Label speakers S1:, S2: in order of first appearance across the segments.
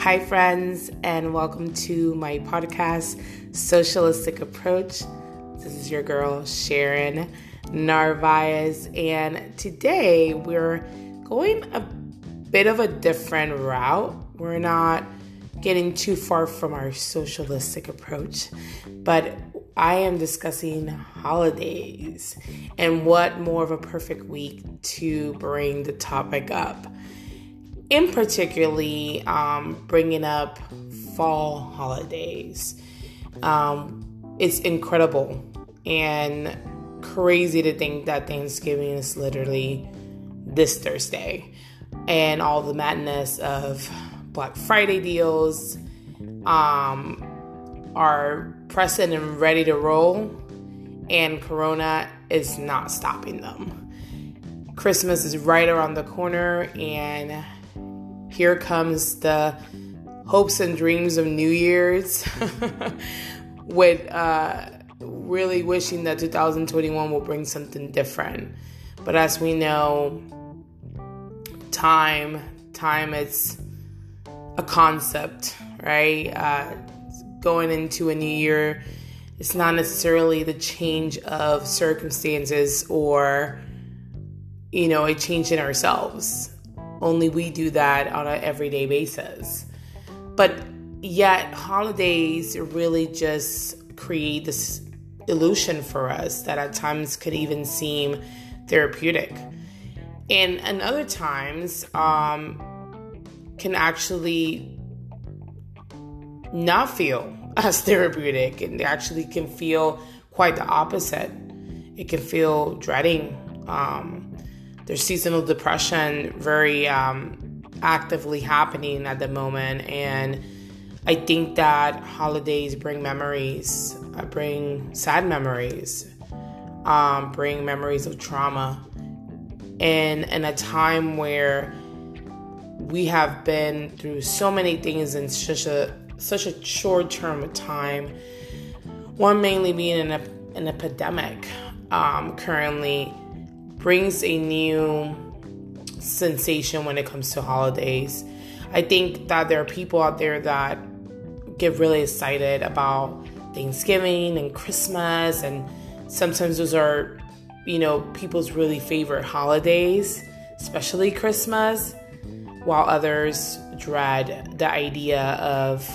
S1: Hi, friends, and welcome to my podcast, Socialistic Approach. This is your girl, Sharon Narvaez, and today we're going a bit of a different route. We're not getting too far from our socialistic approach, but I am discussing holidays and what more of a perfect week to bring the topic up. In particularly, bringing up fall holidays. It's incredible and crazy to think that Thanksgiving is literally this Thursday. And all the madness of Black Friday deals are present and ready to roll. And Corona is not stopping them. Christmas is right around the corner, and here comes the hopes and dreams of New Year's with really wishing that 2021 will bring something different. But as we know, time is a concept, right? Going into a new year, it's not necessarily the change of circumstances or, a change in ourselves. Only we do that on an everyday basis. But yet, holidays really just create this illusion for us that at times could even seem therapeutic. And other times can actually not feel as therapeutic. And actually can feel quite the opposite. It can feel dreading. There's seasonal depression very actively happening at the moment. And I think that holidays bring memories, bring sad memories, bring memories of trauma. And in a time where we have been through so many things in such a short term of time, one mainly being an epidemic currently, brings a new sensation when it comes to holidays. I think that there are people out there that get really excited about Thanksgiving and Christmas, and sometimes those are, people's really favorite holidays, especially Christmas, while others dread the idea of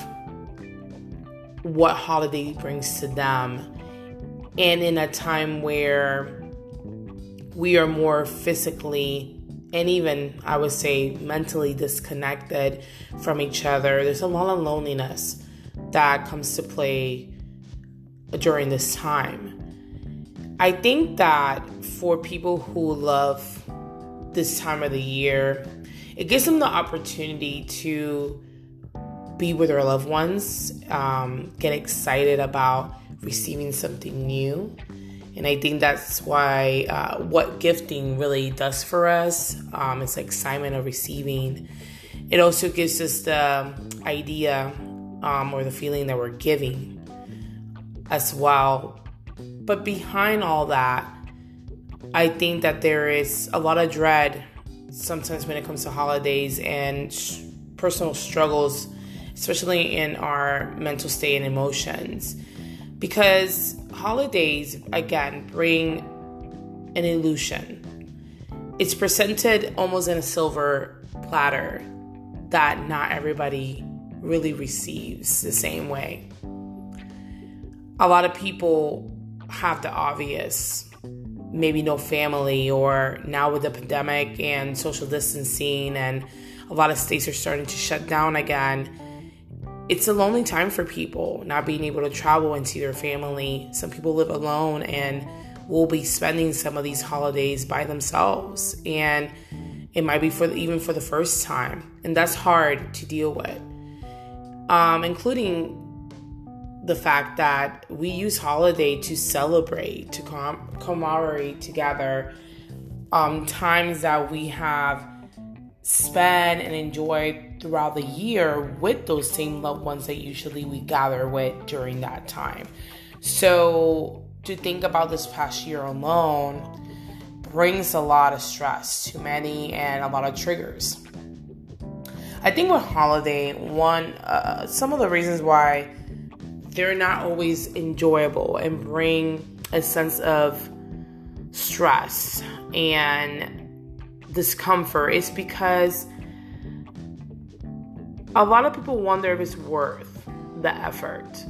S1: what holiday brings to them. And in a time where we are more physically and even, I would say, mentally disconnected from each other, there's a lot of loneliness that comes to play during this time. I think that for people who love this time of the year, it gives them the opportunity to be with their loved ones, get excited about receiving something new. And I think that's why what gifting really does for us, it's the excitement of receiving. It also gives us the idea or the feeling that we're giving as well. But behind all that, I think that there is a lot of dread sometimes when it comes to holidays and personal struggles, especially in our mental state and emotions. Because holidays, again, bring an illusion. It's presented almost in a silver platter that not everybody really receives the same way. A lot of people have the obvious, maybe no family, or now with the pandemic and social distancing and a lot of states are starting to shut down again. It's a lonely time for people, not being able to travel and see their family. Some people live alone and will be spending some of these holidays by themselves. And it might be even for the first time. And that's hard to deal with. Including the fact that we use holiday to celebrate, to commemorate together times that we have spent and enjoyed throughout the year with those same loved ones that usually we gather with during that time. So to think about this past year alone brings a lot of stress to many and a lot of triggers. I think with holiday, some of the reasons why they're not always enjoyable and bring a sense of stress and discomfort is because a lot of people wonder if it's worth the effort.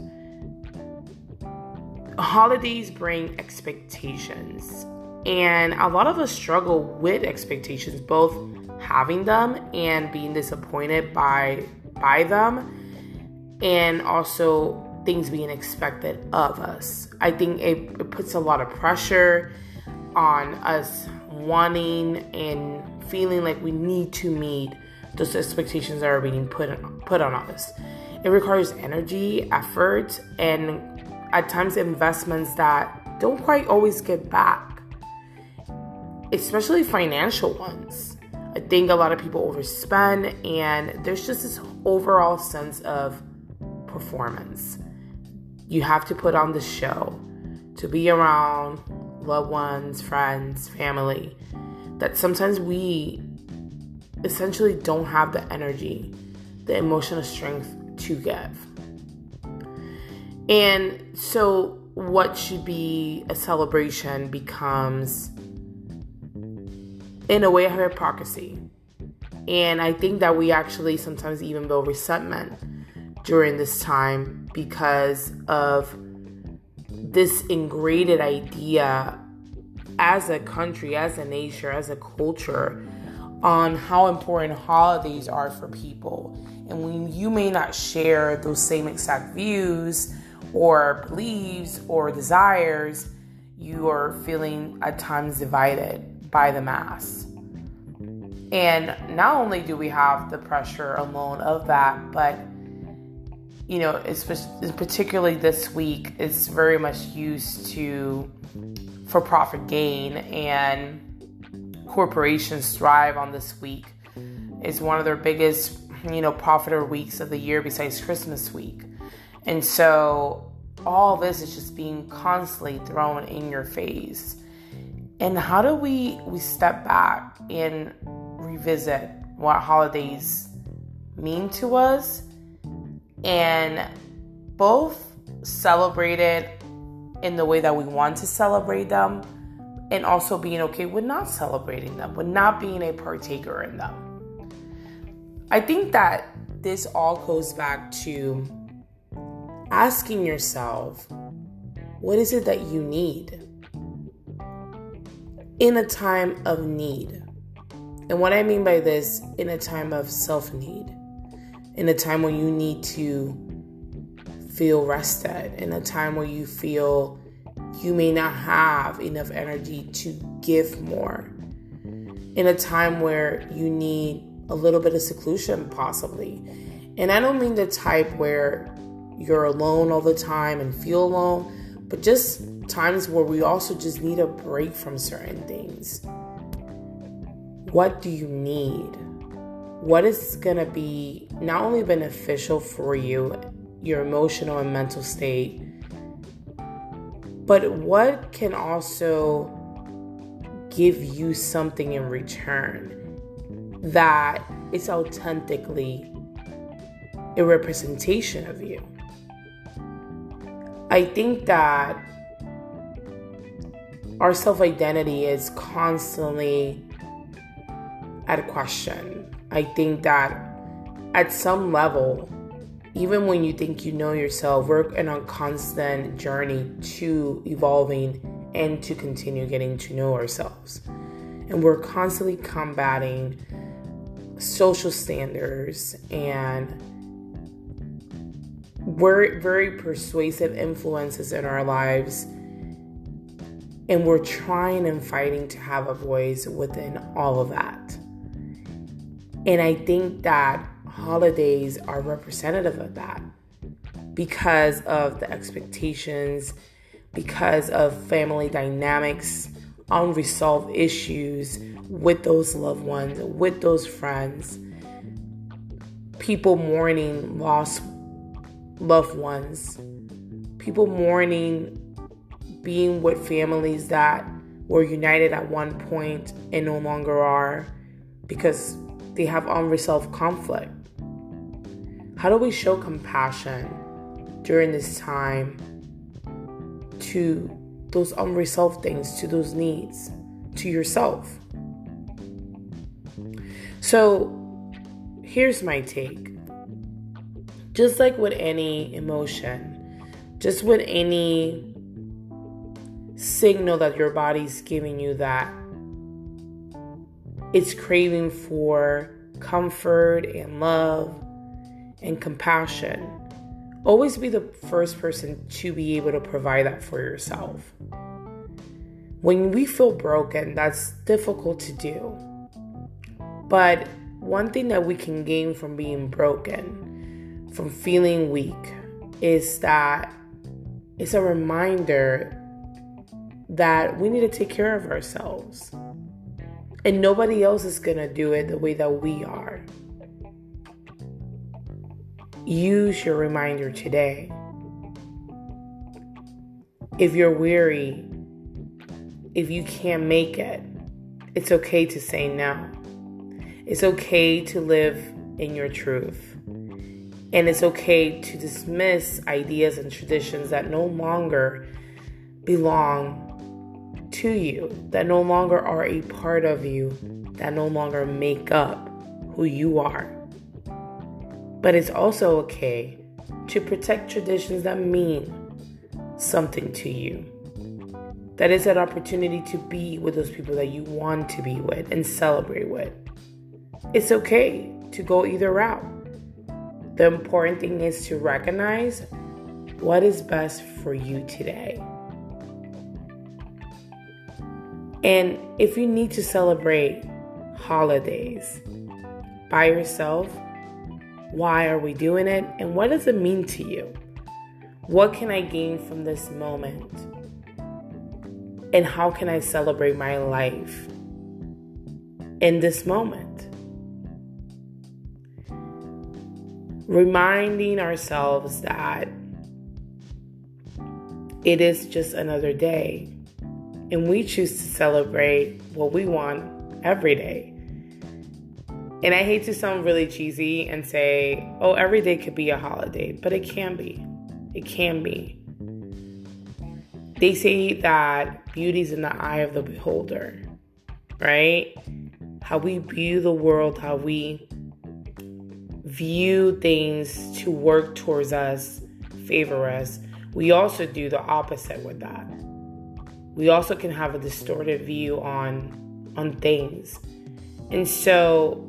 S1: Holidays bring expectations, and a lot of us struggle with expectations, both having them and being disappointed by them, and also things being expected of us. I think it puts a lot of pressure on us wanting and feeling like we need to meet those expectations that are being put on us. It requires energy, effort, and at times investments that don't quite always get back, especially financial ones. I think a lot of people overspend, and there's just this overall sense of performance. You have to put on the show to be around loved ones, friends, family, that sometimes we essentially don't have the energy, the emotional strength to give. And so what should be a celebration becomes, in a way, a hypocrisy. And I think that we actually sometimes even build resentment during this time because of this ingrained idea as a country, as a nation, as a culture, on how important holidays are for people. And when you may not share those same exact views or beliefs or desires, you are feeling at times divided by the mass. And not only do we have the pressure alone of that, but it's particularly this week, it's very much used to for profit gain, and corporations thrive on this week. It's one of their biggest, profitable weeks of the year besides Christmas week. And so all this is just being constantly thrown in your face. And how do we step back and revisit what holidays mean to us, and both celebrate it in the way that we want to celebrate them, and also being okay with not celebrating them, with not being a partaker in them? I think that this all goes back to asking yourself, what is it that you need in a time of need? And what I mean by this, in a time of self-need, in a time when you need to feel rested, in a time where you feel you may not have enough energy to give more, in a time where you need a little bit of seclusion possibly. And I don't mean the type where you're alone all the time and feel alone, but just times where we also just need a break from certain things. What do you need? What is going to be not only beneficial for you, your emotional and mental state, but what can also give you something in return that is authentically a representation of you? I think that our self-identity is constantly at question. I think that at some level, even when you think you know yourself, we're in a constant journey to evolving and to continue getting to know ourselves. And we're constantly combating social standards and we're very persuasive influences in our lives. And we're trying and fighting to have a voice within all of that. And I think that holidays are representative of that because of the expectations, because of family dynamics, unresolved issues with those loved ones, with those friends, people mourning lost loved ones, people mourning being with families that were united at one point and no longer are because they have unresolved conflict. How do we show compassion during this time to those unresolved things, to those needs, to yourself? So here's my take. Just like with any emotion, just with any signal that your body's giving you that it's craving for comfort and love and compassion, always be the first person to be able to provide that for yourself. When we feel broken, that's difficult to do. But one thing that we can gain from being broken, from feeling weak, is that it's a reminder that we need to take care of ourselves. And nobody else is going to do it the way that we are. Use your reminder today. If you're weary, if you can't make it, it's okay to say no. It's okay to live in your truth. And it's okay to dismiss ideas and traditions that no longer belong to you, that no longer are a part of you, that no longer make up who you are. But it's also okay to protect traditions that mean something to you. That is an opportunity to be with those people that you want to be with and celebrate with. It's okay to go either route. The important thing is to recognize what is best for you today. And if you need to celebrate holidays by yourself, why are we doing it? And what does it mean to you? What can I gain from this moment? And how can I celebrate my life in this moment? Reminding ourselves that it is just another day. And we choose to celebrate what we want every day. And I hate to sound really cheesy and say, oh, every day could be a holiday. But it can be. It can be. They say that beauty's in the eye of the beholder, right? How we view the world, how we view things to work towards us, favor us. We also do the opposite with that. We also can have a distorted view on things. And so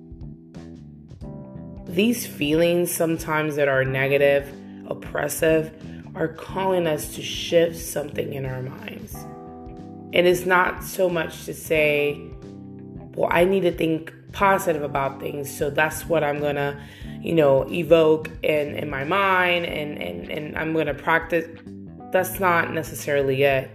S1: these feelings sometimes that are negative, oppressive, are calling us to shift something in our minds. And it's not so much to say, well, I need to think positive about things, so that's what I'm going to, evoke in my mind and I'm going to practice. That's not necessarily it.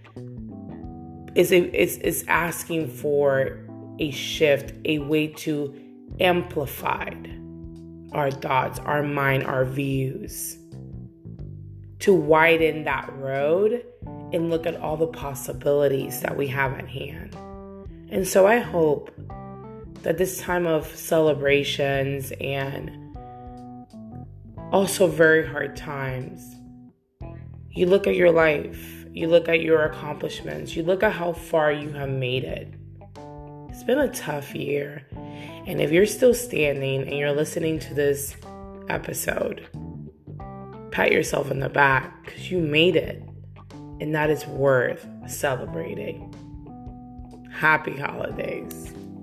S1: It's asking for a shift, a way to amplify our thoughts, our mind, our views, to widen that road and look at all the possibilities that we have at hand. And so I hope that this time of celebrations and also very hard times, you look at your life, you look at your accomplishments, you look at how far you have made it. It's been a tough year. And if you're still standing and you're listening to this episode, pat yourself in the back because you made it. And that is worth celebrating. Happy holidays.